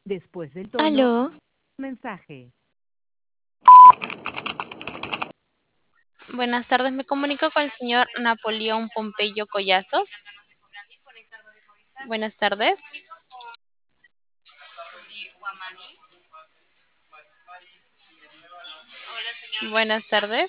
Después del tono, Aló, mensaje. Buenas tardes, me comunico con el señor Napoleón Pompeyo Collazos. Buenas tardes. Buenas tardes.